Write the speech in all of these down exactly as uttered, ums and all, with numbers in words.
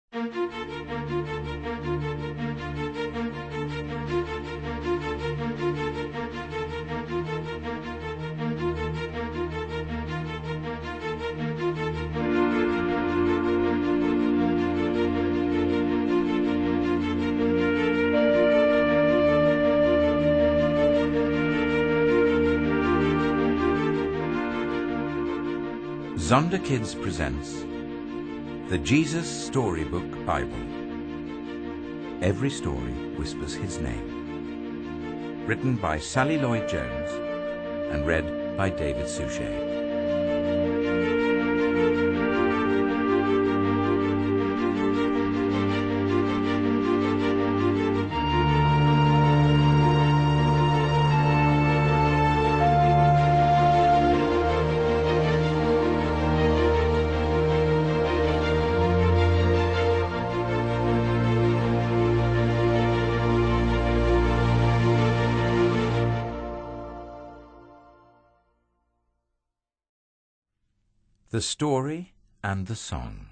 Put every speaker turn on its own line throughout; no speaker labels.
Zonderkids presents the Jesus Storybook Bible. Every story whispers his name. Written by Sally Lloyd-Jones and read by David Suchet. The Story and the Song.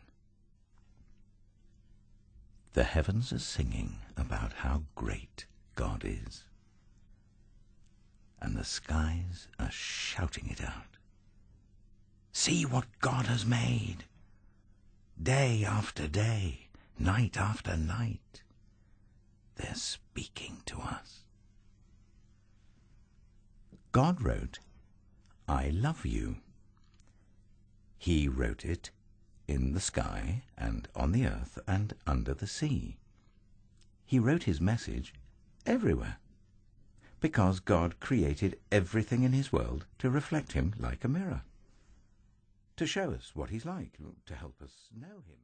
The heavens are singing about how great God is, and the skies are shouting it out. See what God has made! Day after day, night after night, they're speaking to us. God wrote, "I love you." He wrote it in the sky and on the earth and under the sea. He wrote his message everywhere, because God created everything in his world to reflect him like a mirror, to show us what he's like, to help us know him.